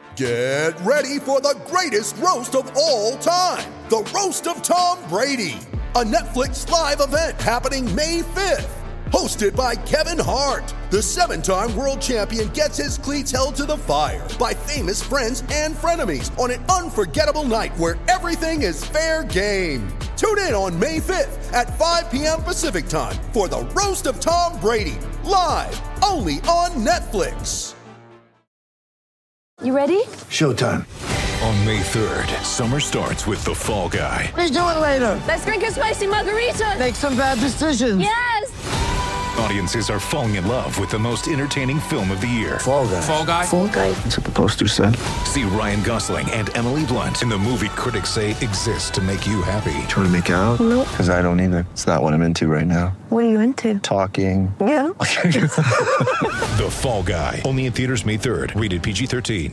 Get ready for the greatest roast of all time, the Roast of Tom Brady, a Netflix live event happening May 5th. Hosted by Kevin Hart, the 7-time world champion gets his cleats held to the fire by famous friends and frenemies on an unforgettable night where everything is fair game. Tune in on May 5th at 5 p.m. Pacific time for the Roast of Tom Brady, live only on Netflix. You ready? Showtime. On May 3rd, summer starts with The Fall Guy. Let's do it later. Let's drink a spicy margarita. Make some bad decisions. Yes! Audiences are falling in love with the most entertaining film of the year. Fall Guy. Fall Guy? Fall guy. That's what the poster said. See Ryan Gosling and Emily Blunt in the movie critics say exists to make you happy. Trying to make it out? Nope. Because I don't either. It's not what I'm into right now. What are you into? Talking. Yeah. The Fall Guy. Only in theaters May 3rd. Rated PG-13.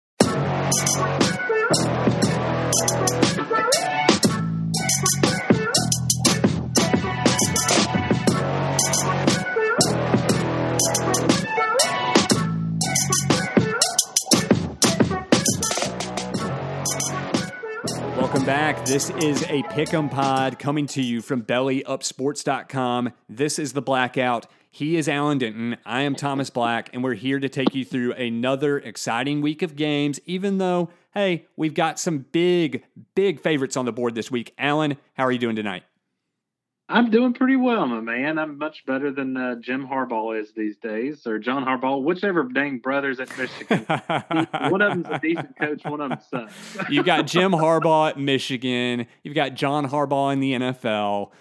Welcome back. This is a Pick'em Pod coming to you from BellyUpSports.com. This is the Blackout. He is Alan Denton. I am Thomas Black, and we're here to take you through another exciting week of games, even though, hey, we've got some big favorites on the board this week. Alan, how are you doing tonight? I'm doing pretty well, my man. I'm much better than Jim Harbaugh is these days, or John Harbaugh, whichever dang brothers at Michigan. One of them's a decent coach, one of them sucks. You've got Jim Harbaugh at Michigan. You've got John Harbaugh in the NFL.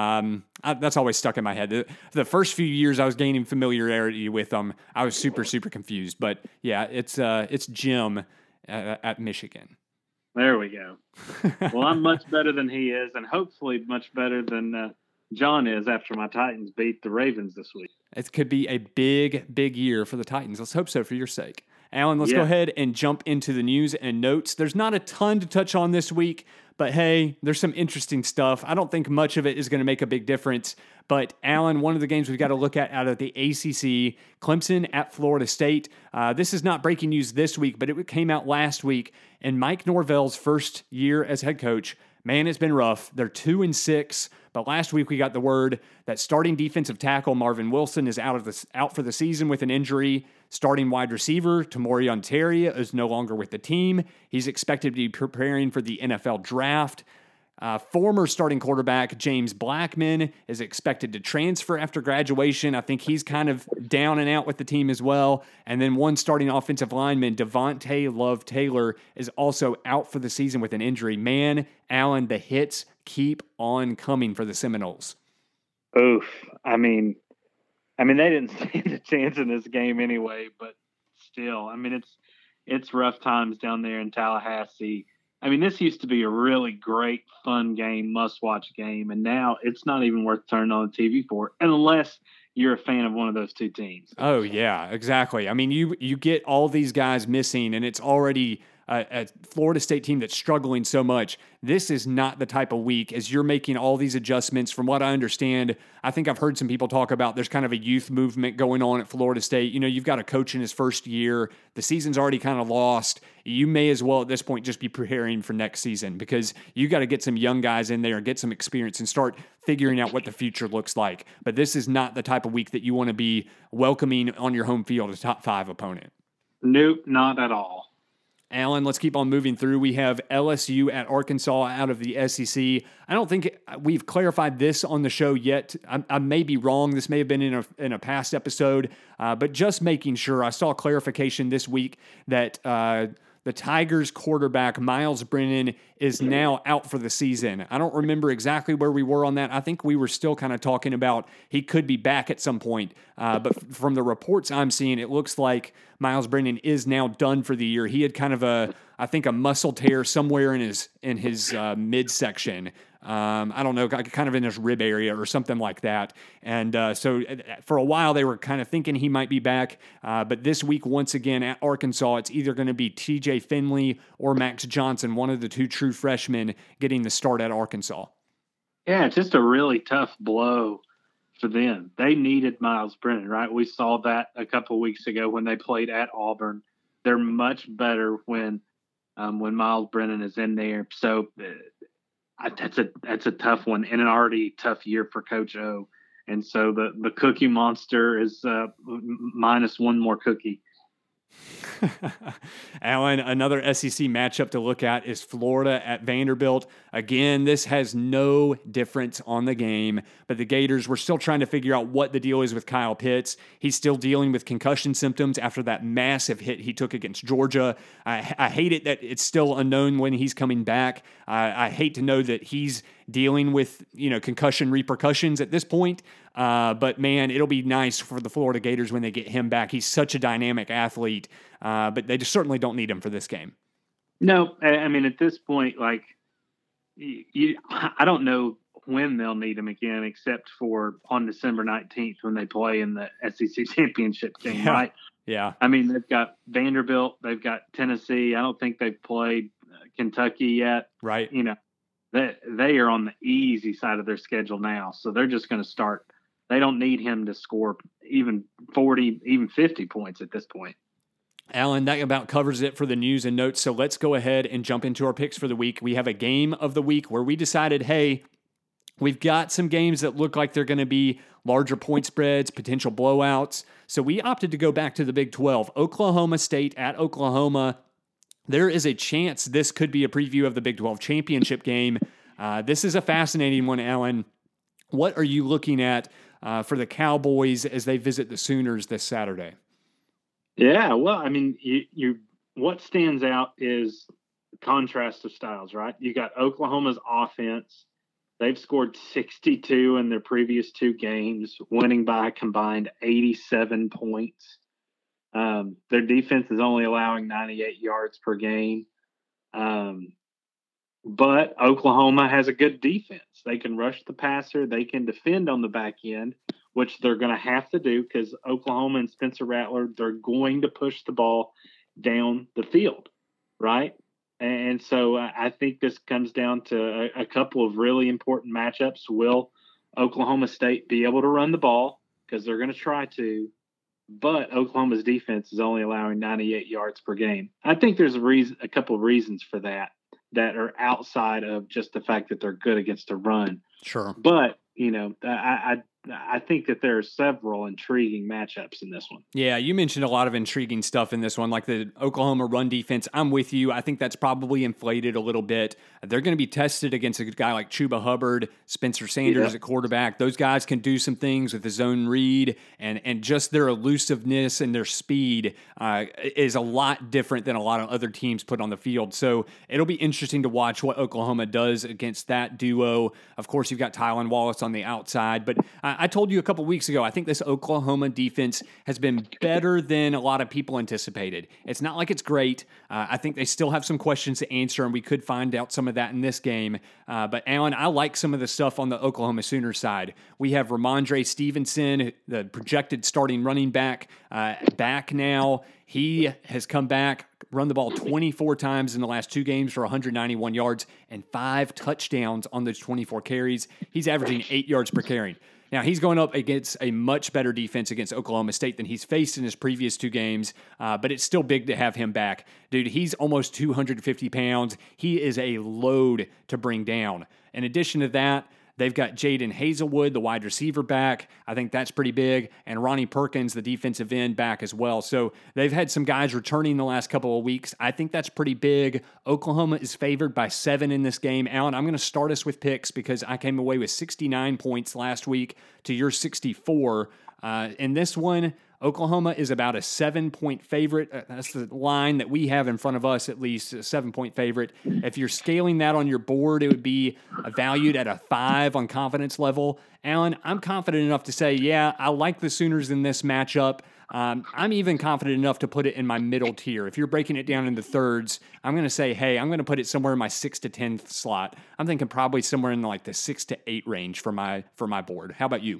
That's always stuck in my head. The first few years I was gaining familiarity with them, I was super confused. But yeah, it's Jim at Michigan. There we go. Well, I'm much better than he is, and hopefully much better than John is after my Titans beat the Ravens this week. It could be a big year for the Titans. Let's hope so for your sake. Alan, let's go ahead and jump into the news and notes. There's not a ton to touch on this week, but hey, there's some interesting stuff. I don't think much of it is going to make a big difference. But Alan, one of the games we've got to look at out of the ACC, Clemson at Florida State. This is not breaking news this week, but it came out last week. And Mike Norvell's first year as head coach, man, it's been rough. They're 2-6. But last week we got the word that starting defensive tackle Marvin Wilson is out for the season with an injury. Starting wide receiver Tamori Ontaria is no longer with the team. He's expected to be preparing for the NFL draft. Former starting quarterback James Blackman is expected to transfer after graduation. I think he's kind of down and out with the team as well. And then one starting offensive lineman, Devontae Love Taylor, is also out for the season with an injury. Man, Alan, the hits keep on coming for the Seminoles. Oof. I mean, they didn't stand a chance in this game anyway, but still, I mean, it's rough times down there in Tallahassee. I mean, this used to be a really great, fun game, must-watch game, and now it's not even worth turning on the TV for, unless you're a fan of one of those two teams. Oh, yeah, exactly. I mean, you get all these guys missing, and it's already a Florida State team that's struggling so much. This is not the type of week as you're making all these adjustments. From what I understand, I think I've heard some people talk about there's kind of a youth movement going on at Florida State. You know, you've got a coach in his first year. The season's already kind of lost. You may as well at this point just be preparing for next season because you got to get some young guys in there and get some experience and start figuring out what the future looks like. But this is not the type of week that you want to be welcoming on your home field a top 5 opponent. Nope, not at all. Alan, let's keep on moving through. We have LSU at Arkansas out of the SEC. I don't think we've clarified this on the show yet. I may be wrong. This may have been in a past episode, but just making sure. I saw clarification this week that the Tigers quarterback, Miles Brennan, is now out for the season. I don't remember exactly where we were on that. I think we were still kind of talking about he could be back at some point. But from the reports I'm seeing, it looks like Miles Brennan is now done for the year. He had kind of a muscle tear somewhere in his midsection. I don't know, kind of in his rib area or something like that. And so for a while they were kind of thinking he might be back. But this week, once again, at Arkansas, it's either going to be TJ Finley or Max Johnson, one of the two true freshmen, getting the start at Arkansas. Yeah, it's just a really tough blow for them. They needed Miles Brennan, right? We saw that a couple of weeks ago when they played at Auburn. they're much better when Miles Brennan is in there. So that's a tough one and an already tough year for Coach O. And so the Cookie Monster is minus one more cookie. Alan, another SEC matchup to look at is Florida at Vanderbilt. Again, this has no difference on the game, but the Gators, we're still trying to figure out what the deal is with Kyle Pitts. He's still dealing with concussion symptoms after that massive hit he took against Georgia. I hate it that it's still unknown when he's coming back. I hate to know that he's dealing with, concussion repercussions at this point. But man, it'll be nice for the Florida Gators when they get him back. He's such a dynamic athlete, but they just certainly don't need him for this game. No, I mean, at this point, like, I don't know when they'll need him again, except for on December 19th when they play in the SEC championship game, right? Yeah. I mean, they've got Vanderbilt, they've got Tennessee. I don't think they've played Kentucky yet. Right. They are on the easy side of their schedule now, so they're just going to start. They don't need him to score even 40, even 50 points at this point. Alan, that about covers it for the news and notes. So let's go ahead and jump into our picks for the week. We have a game of the week where we decided, hey, we've got some games that look like they're going to be larger point spreads, potential blowouts. So we opted to go back to the Big 12. Oklahoma State at Oklahoma. There is a chance this could be a preview of the Big 12 championship game. This is a fascinating one, Alan. What are you looking at for the Cowboys as they visit the Sooners this Saturday? Yeah, well, I mean, you what stands out is the contrast of styles, right? You got Oklahoma's offense. They've scored 62 in their previous two games, winning by a combined 87 points. Their defense is only allowing 98 yards per game. But Oklahoma has a good defense. They can rush the passer. They can defend on the back end, which they're going to have to do because Oklahoma and Spencer Rattler, they're going to push the ball down the field, right? And so I think this comes down to a couple of really important matchups. Will Oklahoma State be able to run the ball? Because they're going to try to. But Oklahoma's defense is only allowing 98 yards per game. I think there's a couple of reasons for that are outside of just the fact that they're good against the run. Sure. But, I think that there are several intriguing matchups in this one. Yeah, you mentioned a lot of intriguing stuff in this one, like the Oklahoma run defense. I'm with you. I think that's probably inflated a little bit. They're going to be tested against a guy like Chuba Hubbard, Spencer Sanders at quarterback. Those guys can do some things with the zone read, and just their elusiveness and their speed is a lot different than a lot of other teams put on the field. So it'll be interesting to watch what Oklahoma does against that duo. Of course, you've got Tylan Wallace on the outside, but I told you a couple weeks ago, I think this Oklahoma defense has been better than a lot of people anticipated. It's not like it's great. I think they still have some questions to answer, and we could find out some of that in this game. But, Alan, I like some of the stuff on the Oklahoma Sooners side. We have Ramondre Stevenson, the projected starting running back, back now. He has come back, run the ball 24 times in the last two games for 191 yards and 5 touchdowns on those 24 carries. He's averaging 8 yards per carry. Now, he's going up against a much better defense against Oklahoma State than he's faced in his previous two games, but it's still big to have him back. Dude, he's almost 250 pounds. He is a load to bring down. In addition to that, they've got Jaden Hazelwood, the wide receiver, back. I think that's pretty big. And Ronnie Perkins, the defensive end, back as well. So they've had some guys returning the last couple of weeks. I think that's pretty big. Oklahoma is favored by 7 in this game. Alan, I'm going to start us with picks because I came away with 69 points last week to your 64. In this one, Oklahoma is about a 7-point favorite. That's the line that we have in front of us, at least, a 7-point favorite. If you're scaling that on your board, it would be valued at a 5 on confidence level. Alan, I'm confident enough to say, yeah, I like the Sooners in this matchup. I'm even confident enough to put it in my middle tier. If you're breaking it down into thirds, I'm going to say, hey, I'm going to put it somewhere in my 6 to 10th slot. I'm thinking probably somewhere in like the 6 to 8 range for my board. How about you?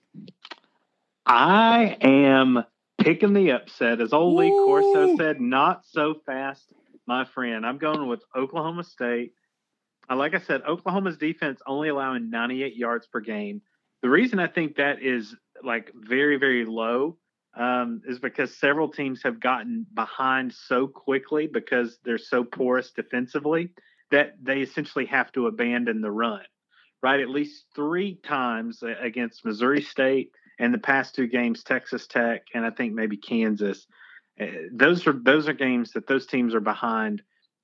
I am picking the upset. As old Lee Corso said, not so fast, my friend. I'm going with Oklahoma State. Like I said, Oklahoma's defense only allowing 98 yards per game. The reason I think that is like very, very low is because several teams have gotten behind so quickly because they're so porous defensively that they essentially have to abandon the run, right? At least 3 times against Missouri State and the past 2 games, Texas Tech, and I think maybe Kansas. Those are games that those teams are behind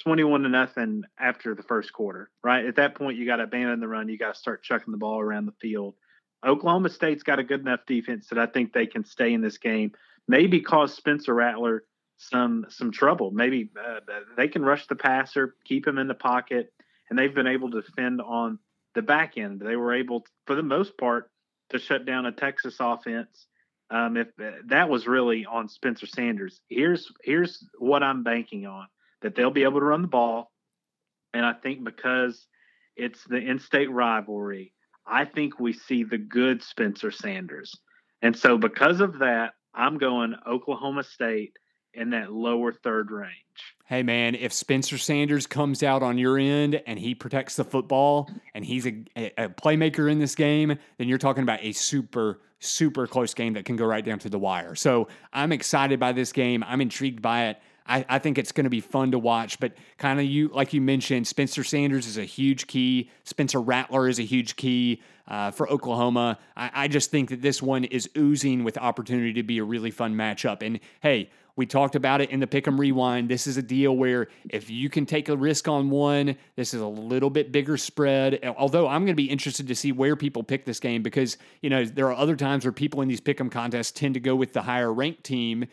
21-0 after the first quarter, right? At that point, you got to abandon the run. You got to start chucking the ball around the field. Oklahoma State's got a good enough defense that I think they can stay in this game, maybe cause Spencer Rattler some trouble. Maybe they can rush the passer, keep him in the pocket, and they've been able to defend on the back end. They were able, for the most part, to shut down a Texas offense. If that was really on Spencer Sanders. Here's what I'm banking on, that they'll be able to run the ball, and I think because it's the in-state rivalry, I think we see the good Spencer Sanders. And so because of that, I'm going Oklahoma State in that lower third range. Hey, man, if Spencer Sanders comes out on your end and he protects the football and he's a playmaker in this game, then you're talking about a super, super close game that can go right down to the wire. So I'm excited by this game. I'm intrigued by it. I think it's going to be fun to watch, but kind of like you mentioned, Spencer Sanders is a huge key. Spencer Rattler is a huge key for Oklahoma. I just think that this one is oozing with opportunity to be a really fun matchup. And hey, we talked about it in the Pick'em Rewind. This is a deal where if you can take a risk on one, this is a little bit bigger spread. Although I'm going to be interested to see where people pick this game because, there are other times where people in these Pick'em contests tend to go with the higher ranked team,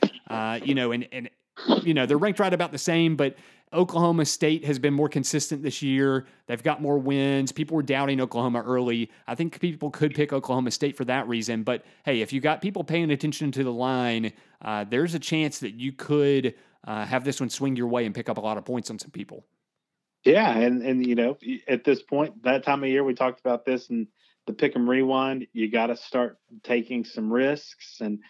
and they're ranked right about the same, but Oklahoma State has been more consistent this year. They've got more wins. People were doubting Oklahoma early. I think people could pick Oklahoma State for that reason. But, hey, if you got people paying attention to the line, there's a chance that you could have this one swing your way and pick up a lot of points on some people. Yeah, and at this point, that time of year, we talked about this in the Pick'em Rewind, you got to start taking some risks and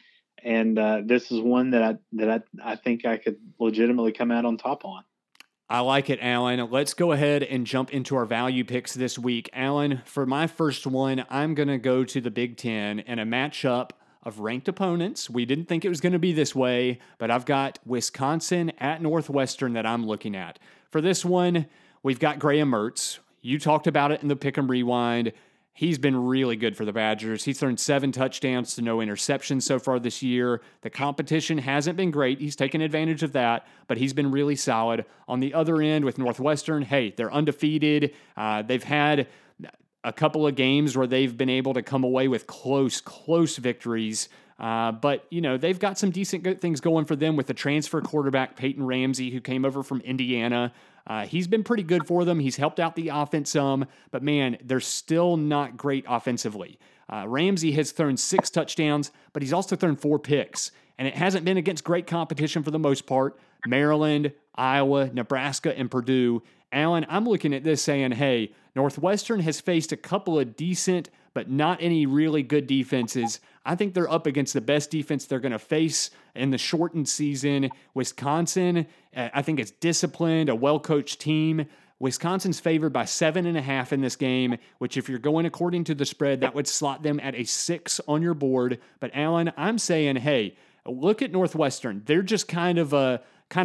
this is one that I think I could legitimately come out on top on. I like it, Alan. Let's go ahead and jump into our value picks this week. Alan, for my first one, I'm going to go to the Big Ten and a matchup of ranked opponents. We didn't think it was going to be this way, but I've got Wisconsin at Northwestern that I'm looking at. For this one, we've got Graham Mertz. You talked about it in the Pick'em Rewind. He's been really good for the Badgers. He's thrown 7 touchdowns to no interceptions so far this year. The competition hasn't been great. He's taken advantage of that, but he's been really solid. On the other end with Northwestern, hey, they're undefeated. They've had a couple of games where they've been able to come away with close victories. But, they've got some decent good things going for them with the transfer quarterback, Peyton Ramsey, who came over from Indiana. He's been pretty good for them. He's helped out the offense some, but man, they're still not great offensively. Ramsey has thrown 6 touchdowns, but he's also thrown 4 picks, and it hasn't been against great competition for the most part. Maryland, Iowa, Nebraska, and Purdue. Alan, I'm looking at this saying, hey, Northwestern has faced a couple of decent but not any really good defenses. I think they're up against the best defense they're going to face in the shortened season. Wisconsin, I think it's disciplined, a well-coached team. Wisconsin's favored by 7.5 in this game, which if you're going according to the spread, that would slot them at a 6 on your board. But Alan, I'm saying, hey, look at Northwestern. They're just kind of a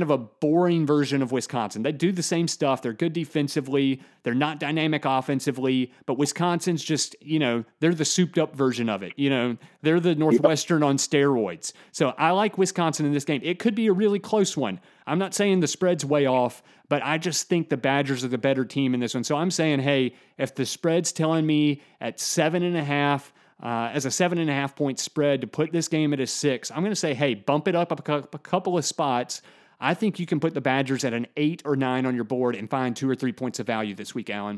boring version of Wisconsin. They do the same stuff. They're good defensively. They're not dynamic offensively, but Wisconsin's just, they're the souped up version of it. They're the Northwestern on steroids. So I like Wisconsin in this game. It could be a really close one. I'm not saying the spread's way off, but I just think the Badgers are the better team in this one. So I'm saying, hey, if the spread's telling me at 7.5, as a 7.5 point spread to put this game at a 6, I'm going to say, hey, bump it up a couple of spots. I think you can put the Badgers at an 8 or 9 on your board and find 2 or 3 points of value this week, Alan.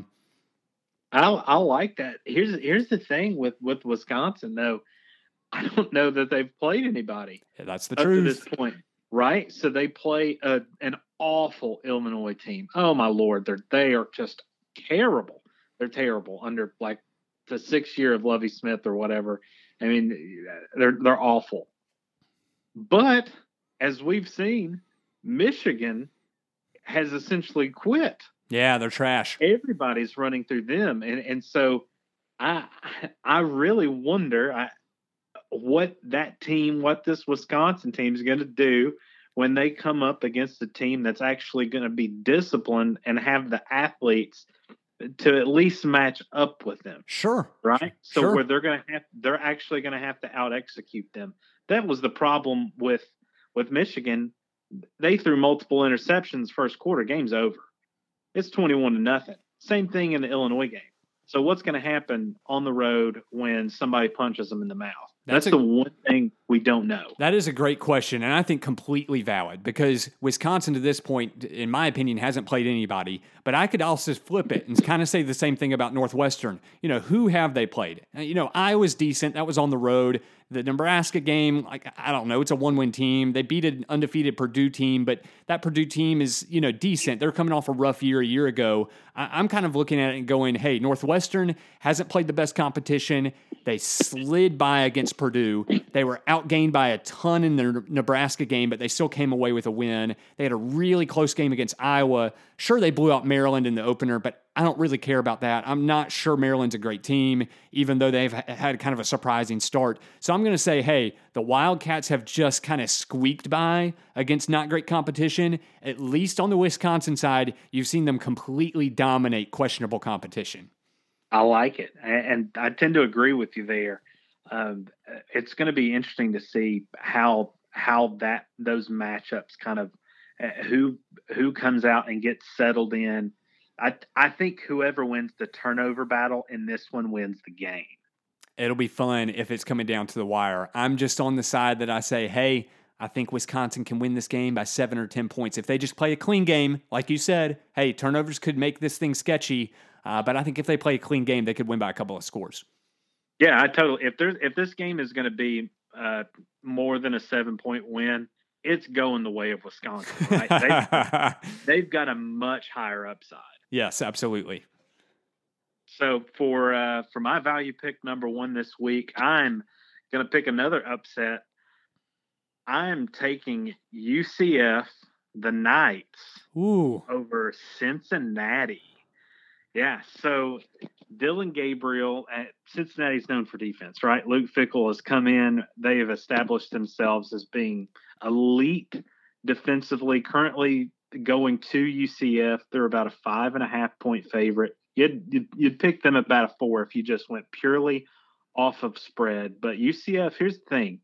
I like that. Here's the thing with Wisconsin, though. I don't know that they've played anybody. Yeah, that's the truth. To this point, right? So they play an awful Illinois team. Oh, my Lord. They are just terrible. They're terrible under, like, the 6th year of Lovie Smith or whatever. I mean, they're awful. But as we've seen, Michigan has essentially quit. Yeah, they're trash. Everybody's running through them. And so I really wonder, what this Wisconsin team is going to do when they come up against a team that's actually going to be disciplined and have the athletes to at least match up with them. Sure. Right. So sure. where they're actually going to have to out execute them. That was the problem with Michigan. They threw multiple interceptions first quarter. Game's over. It's 21-0. Same thing in the Illinois game. So what's going to happen on the road when somebody punches them in the mouth? That's the one thing we don't know. That is a great question, and I think completely valid, because Wisconsin to this point, in my opinion, hasn't played anybody. But I could also flip it and kind of say the same thing about Northwestern. Who have they played? Iowa's decent. That was on the road. The Nebraska game, I don't know, it's a one-win team. They beat an undefeated Purdue team, but that Purdue team is, decent. They're coming off a rough year a year ago. I'm kind of looking at it and going, hey, Northwestern hasn't played the best competition. They slid by against Purdue. They were outgained by a ton in their Nebraska game, but they still came away with a win. They had a really close game against Iowa. Sure, they blew out Maryland in the opener, but I don't really care about that. I'm not sure Maryland's a great team, even though they've had kind of a surprising start. So I'm going to say, hey, the Wildcats have just kind of squeaked by against not great competition. At least on the Wisconsin side, you've seen them completely dominate questionable competition. I like it, and I tend to agree with you there. It's going to be interesting to see how those matchups kind of who comes out and gets settled in. I think whoever wins the turnover battle in this one wins the game. It'll be fun if it's coming down to the wire. I'm just on the side that I say, hey, I think Wisconsin can win this game by 7 or 10 points. If they just play a clean game, like you said, hey, turnovers could make this thing sketchy. But I think if they play a clean game, they could win by a couple of scores. Yeah, I totally. If this game is going to be more than a 7-point win, it's going the way of Wisconsin. Right? They've got a much higher upside. Yes, absolutely. So for my value pick number 1 this week, I'm going to pick another upset. I'm taking UCF, the Knights, over Cincinnati. Yeah, so Dylan Gabriel at Cincinnati's known for defense, right? Luke Fickell has come in. They have established themselves as being elite defensively. Currently going to UCF, they're about a 5.5-point favorite. You'd pick them about a 4 if you just went purely off of spread. But UCF, here's the thing.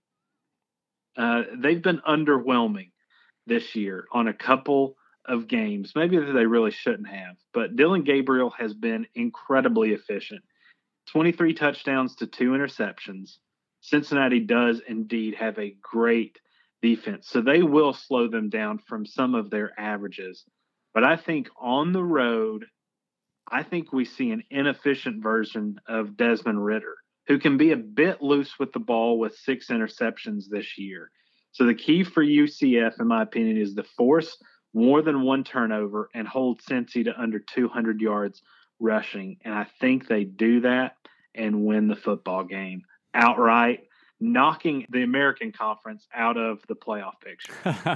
They've been underwhelming this year on a couple of games. Maybe they really shouldn't have. But Dylan Gabriel has been incredibly efficient. 23 touchdowns to 2 interceptions. Cincinnati does indeed have a great defense. So they will slow them down from some of their averages. But I think on the road, I think we see an inefficient version of Desmond Ridder, who can be a bit loose with the ball with 6 interceptions this year. So the key for UCF, in my opinion, is to force more than 1 turnover and hold Cincy to under 200 yards rushing. And I think they do that and win the football game outright, knocking the American Conference out of the playoff picture.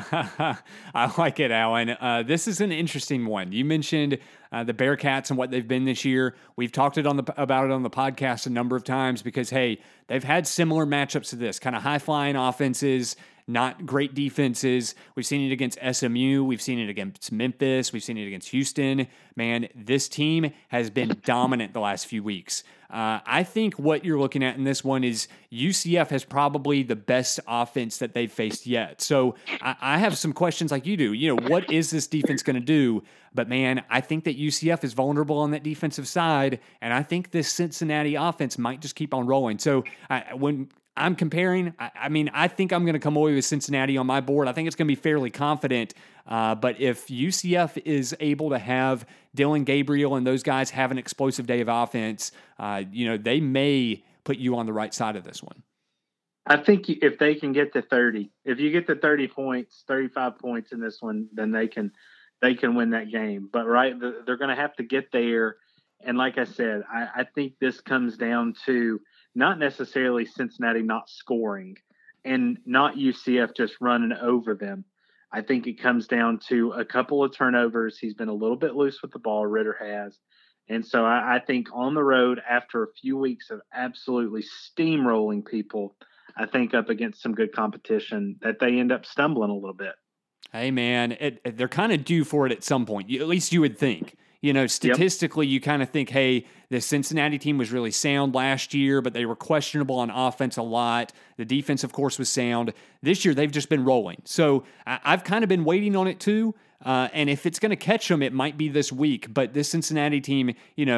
I like it, Alan. This is an interesting one. You mentioned the Bearcats and what they've been this year. We've talked about it on the podcast a number of times because, hey, they've had similar matchups to this, kind of high-flying offenses, not great defenses. We've seen it against SMU. We've seen it against Memphis. We've seen it against Houston. Man, this team has been dominant the last few weeks. I think what you're looking at in this one is UCF has probably the best offense that they've faced yet. So I have some questions like you do. What is this defense going to do? But, man, I think that UCF is vulnerable on that defensive side, and I think this Cincinnati offense might just keep on rolling. So when I'm comparing, I think I'm going to come away with Cincinnati on my board. I think it's going to be fairly confident. But if UCF is able to have Dylan Gabriel and those guys have an explosive day of offense, they may put you on the right side of this one. I think if they can get to 30, if you get to 30 points, 35 points in this one, then they can win that game. But they're going to have to get there. And like I said, I think this comes down to not necessarily Cincinnati not scoring and not UCF just running over them. I think it comes down to a couple of turnovers. He's been a little bit loose with the ball, Ridder has. And so I think on the road, after a few weeks of absolutely steamrolling people, I think up against some good competition, that they end up stumbling a little bit. Hey, man, they're kind of due for it at some point. At least you would think. Statistically, You kind of think, hey, the Cincinnati team was really sound last year, but they were questionable on offense a lot. The defense, of course, was sound. This year, they've just been rolling. So I've kind of been waiting on it too. And if it's going to catch them, it might be this week. But this Cincinnati team,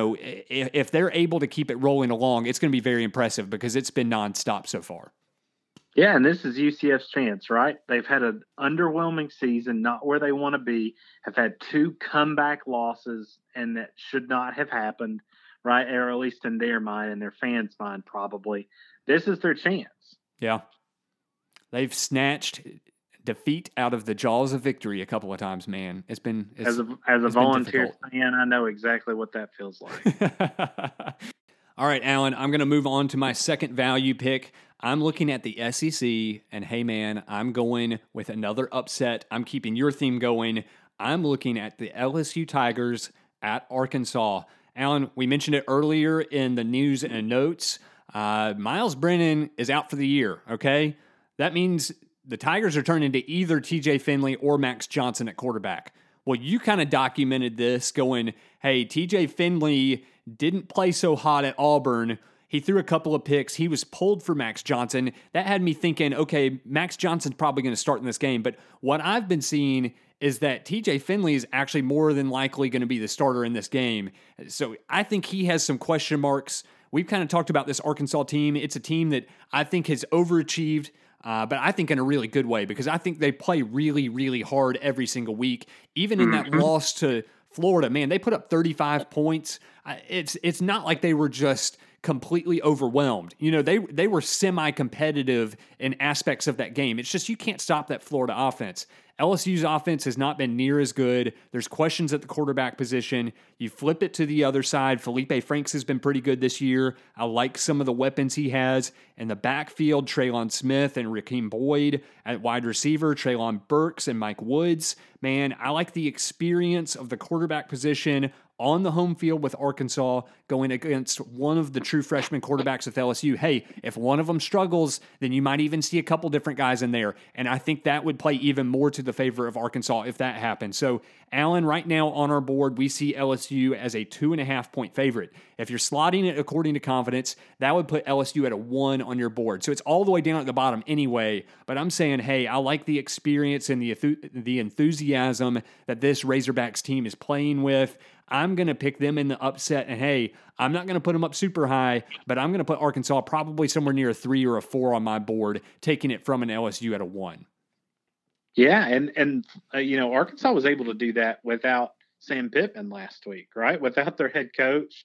if they're able to keep it rolling along, it's going to be very impressive because it's been nonstop so far. Yeah, and this is UCF's chance, right? They've had an underwhelming season, not where they want to be, have had 2 comeback losses, and that should not have happened, right? Or at least in their mind and their fans' mind, probably. This is their chance. Yeah. They've snatched defeat out of the jaws of victory a couple of times, man. As a volunteer fan, I know exactly what that feels like. All right, Alan, I'm going to move on to my second value pick. I'm looking at the SEC, and hey, man, I'm going with another upset. I'm keeping your theme going. I'm looking at the LSU Tigers at Arkansas. Alan, we mentioned it earlier in the news and notes. Miles Brennan is out for the year, okay? That means the Tigers are turning to either TJ Finley or Max Johnson at quarterback. Well, you kind of documented this going, hey, TJ Finley didn't play so hot at Auburn. He threw a couple of picks. He was pulled for Max Johnson. That had me thinking, okay, Max Johnson's probably going to start in this game. But what I've been seeing is that TJ Finley is actually more than likely going to be the starter in this game. So I think he has some question marks. We've kind of talked about this Arkansas team. It's a team that I think has overachieved, but I think in a really good way because I think they play really, really hard every single week. Even in that loss to Florida, man, they put up 35 points. It's not like they were just completely overwhelmed. They were semi-competitive in aspects of that game. It's just you can't stop that Florida offense. LSU's offense has not been near as good. There's questions at the quarterback position. You flip it to the other side. Felipe Franks has been pretty good this year. I like some of the weapons he has. In the backfield, Traylon Smith and Raheem Boyd. At wide receiver, Treylon Burks and Mike Woods. Man, I like the experience of the quarterback position on the home field with Arkansas going against one of the true freshman quarterbacks with LSU. Hey, if one of them struggles, then you might even see a couple different guys in there. And I think that would play even more to the favor of Arkansas if that happens. So, Alan, right now on our board, we see LSU as a 2.5-point favorite. If you're slotting it according to confidence, that would put LSU at a 1 on your board. So it's all the way down at the bottom anyway. But I'm saying, hey, I like the experience and the enthusiasm that this Razorbacks team is playing with. I'm going to pick them in the upset. And hey, I'm not going to put them up super high, but I'm going to put Arkansas probably somewhere near a 3 or a 4 on my board, taking it from an LSU at a 1. Yeah, and Arkansas was able to do that without Sam Pittman last week, right? Without their head coach.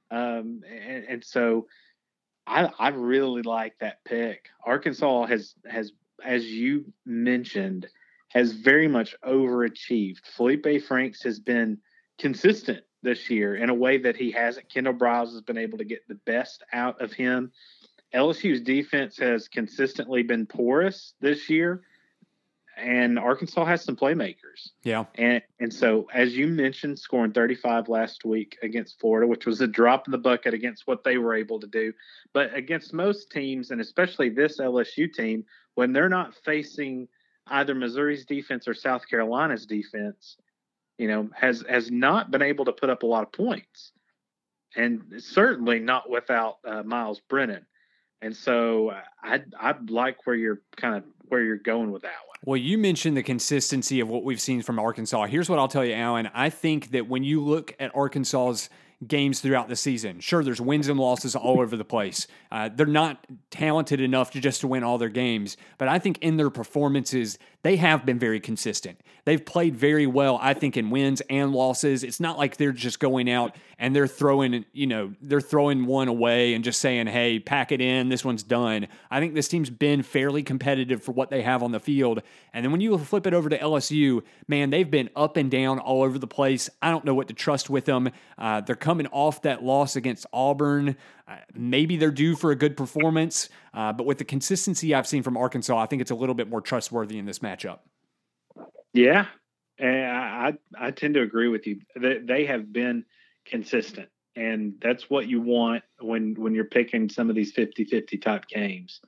And so I really like that pick. Arkansas has, as you mentioned, has very much overachieved. Felipe Franks has been consistent this year in a way that he hasn't. Kendall Briles has been able to get the best out of him. LSU's defense has consistently been porous this year, and Arkansas has some playmakers. Yeah. And so, as you mentioned, scoring 35 last week against Florida, which was a drop in the bucket against what they were able to do. But against most teams, and especially this LSU team, when they're not facing either Missouri's defense or South Carolina's defense, has not been able to put up a lot of points, and certainly not without Miles Brennan. And so I like where you're going with that one. Well, you mentioned the consistency of what we've seen from Arkansas. Here's what I'll tell you, Alan. I think that when you look at Arkansas's games throughout the season, sure, there's wins and losses all over the place. They're not talented enough to win all their games, but I think in their performances, they have been very consistent. They've played very well, I think, in wins and losses. It's not like they're just going out and they're throwing one away and just saying, hey, pack it in, this one's done. I think this team's been fairly competitive for what they have on the field. And then when you flip it over to LSU, man, they've been up and down all over the place. I don't know what to trust with them. They're coming off that loss against Auburn. Maybe they're due for a good performance, but with the consistency I've seen from Arkansas, I think it's a little bit more trustworthy in this matchup. Yeah, and I tend to agree with you. They have been consistent, and that's what you want when you're picking some of these 50-50 type games.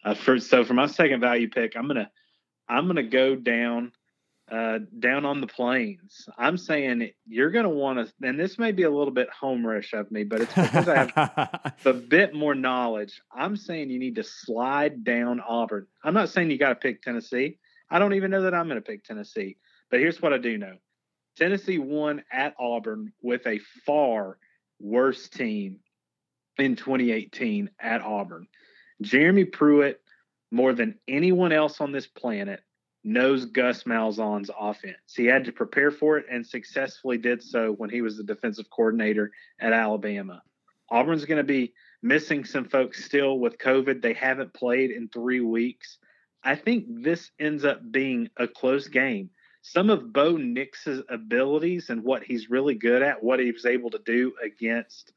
For my second value pick, I'm gonna go down on the Plains. I'm saying you're gonna want to, and this may be a little bit homerish of me, but it's because I have a bit more knowledge. I'm saying you need to slide down Auburn. I'm not saying you got to pick Tennessee. I don't even know that I'm going to pick Tennessee. But here's what I do know: Tennessee won at Auburn with a far worse team in 2018 at Auburn. Jeremy Pruitt, more than anyone else on this planet, knows Gus Malzahn's offense. He had to prepare for it and successfully did so when he was the defensive coordinator at Alabama. Auburn's going to be missing some folks still with COVID. They haven't played in 3 weeks. I think this ends up being a close game. Some of Bo Nix's abilities and what he's really good at, what he was able to do against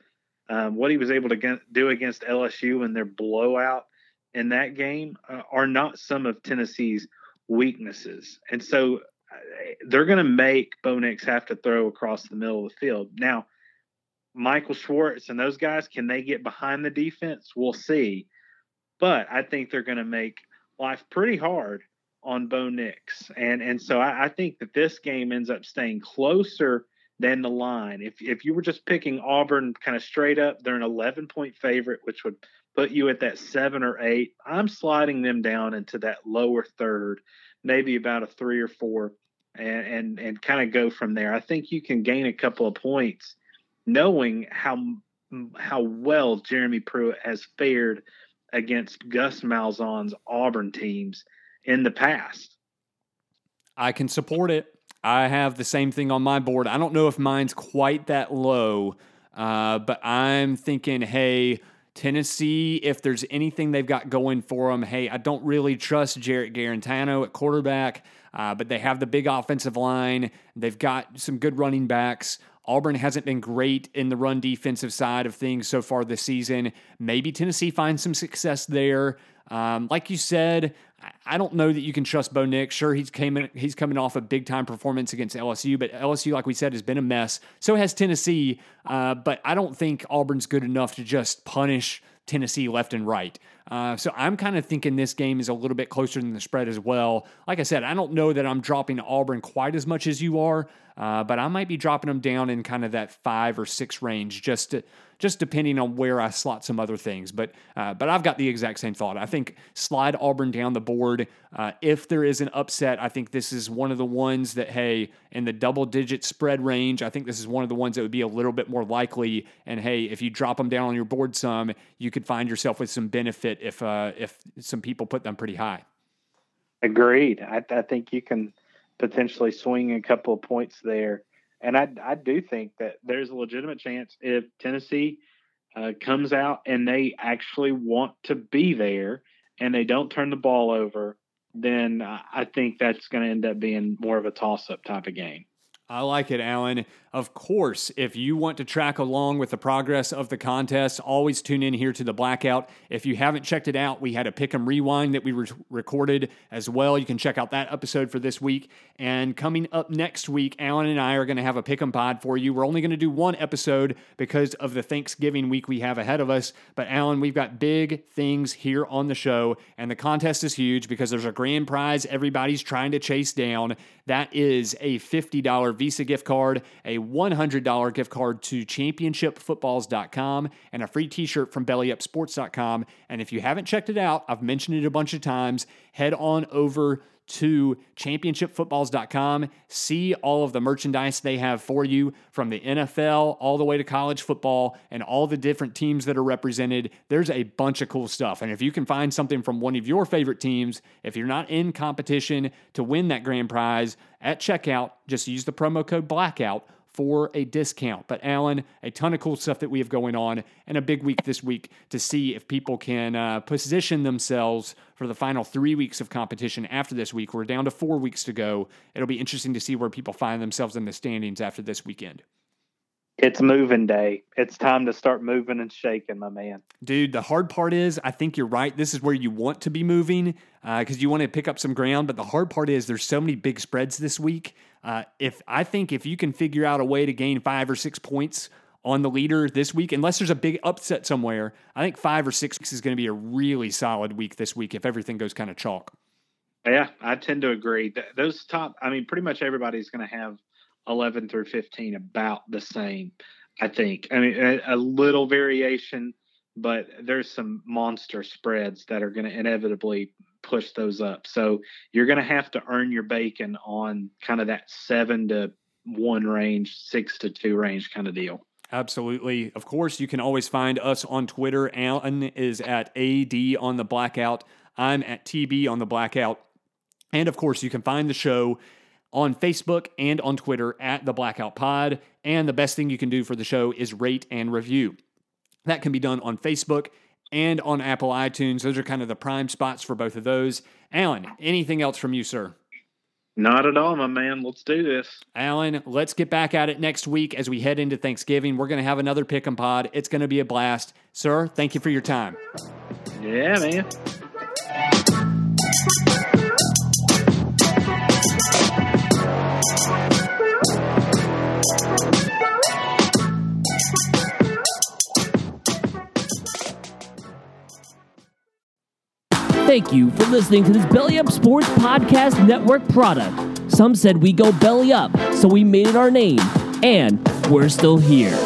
LSU in their blowout in that game are not some of Tennessee's weaknesses. And so they're going to make Bo Nix have to throw across the middle of the field. Now, Michael Schwartz and those guys, can they get behind the defense? We'll see. But I think they're going to make life pretty hard on Bo Nix. And so I think that this game ends up staying closer than the line. If you were just picking Auburn kind of straight up, they're an 11-point favorite, which would put you at that 7 or 8. I'm sliding them down into that lower third, maybe about a 3 or 4, and kind of go from there. I think you can gain a couple of points knowing how well Jeremy Pruitt has fared against Gus Malzahn's Auburn teams in the past. I can support it. I have the same thing on my board. I don't know if mine's quite that low, but I'm thinking, hey, Tennessee, if there's anything they've got going for them, hey, I don't really trust Jarrett Garantano at quarterback, but they have the big offensive line. They've got some good running backs. Auburn hasn't been great in the run defensive side of things so far this season. Maybe Tennessee finds some success there. Like you said, I don't know that you can trust Bo Nix. Sure, he's coming off a big-time performance against LSU, but LSU, like we said, has been a mess. So has Tennessee, but I don't think Auburn's good enough to just punish Tennessee left and right. So I'm kind of thinking this game is a little bit closer than the spread as well. Like I said, I don't know that I'm dropping Auburn quite as much as you are, but I might be dropping them down in kind of that 5 or 6 range, just depending on where I slot some other things. But I've got the exact same thought. I think slide Auburn down the board. If there is an upset, I think this is one of the ones that, hey, in the double-digit spread range, I think this is one of the ones that would be a little bit more likely. And, hey, if you drop them down on your board some, you could find yourself with some benefit if some people put them pretty high. Agreed. I think you can potentially swing a couple of points there. And I do think that there's a legitimate chance if Tennessee comes out and they actually want to be there and they don't turn the ball over, then I think that's going to end up being more of a toss-up type of game. I like it, Alan. Of course, if you want to track along with the progress of the contest, always tune in here to the Blackout. If you haven't checked it out, we had a Pick'em Rewind that we recorded as well. You can check out that episode for this week. And coming up next week, Alan and I are going to have a Pick'em pod for you. We're only going to do one episode because of the Thanksgiving week we have ahead of us. But Alan, we've got big things here on the show, and the contest is huge because there's a grand prize everybody's trying to chase down. That is a $50 Visa gift card, a $100 gift card to championshipfootballs.com, and a free t-shirt from bellyupsports.com. And if you haven't checked it out, I've mentioned it a bunch of times, head on over to championshipfootballs.com. See all of the merchandise they have for you, from the NFL all the way to college football and all the different teams that are represented. There's a bunch of cool stuff. And if you can find something from one of your favorite teams, if you're not in competition to win that grand prize at checkout, just use the promo code BLACKOUT for a discount. But Alan, a ton of cool stuff that we have going on, and a big week this week to see if people can position themselves for the final 3 weeks of competition after this week. We're down to 4 weeks to go. It'll be interesting to see where people find themselves in the standings after this weekend. It's moving day. It's time to start moving and shaking, my man. Dude, the hard part is, I think you're right. This is where you want to be moving because you want to pick up some ground. But the hard part is there's so many big spreads this week. If you can figure out a way to gain 5 or 6 points on the leader this week. Unless there's a big upset somewhere, I think 5 or 6 weeks is going to be a really solid week this week if everything goes kind of chalk. Yeah, I tend to agree. Those top, I mean, pretty much everybody's going to have 11 through 15 about the same, I think. I mean, a little variation, but there's some monster spreads that are going to inevitably push those up. So you're going to have to earn your bacon on kind of that 7-1 range, 6-2 range kind of deal. Absolutely. Of course, you can always find us on Twitter. Alan is at AD on the Blackout. I'm at TB on the Blackout. And of course, you can find the show on Facebook and on Twitter at the Blackout Pod. And the best thing you can do for the show is rate and review. That can be done on Facebook and on Apple iTunes. Those are kind of the prime spots for both of those. Alan, anything else from you, sir? Not at all, my man. Let's do this. Alan, let's get back at it next week as we head into Thanksgiving. We're going to have another Pick'em Pod. It's going to be a blast. Sir, thank you for your time. Yeah, man. Thank you for listening to this Belly Up Sports Podcast Network product. Some said we go belly up, so we made it our name, and we're still here.